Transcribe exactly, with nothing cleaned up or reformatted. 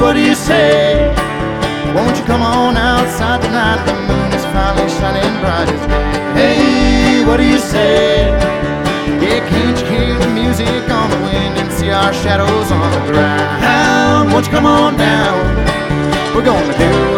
what do you say? Won't you come on outside tonight? The moon is finally shining bright as day. Hey, what do you say? Yeah, can't you hear the music on the wind and see our shadows on the ground? Won't you come on down? We're gonna do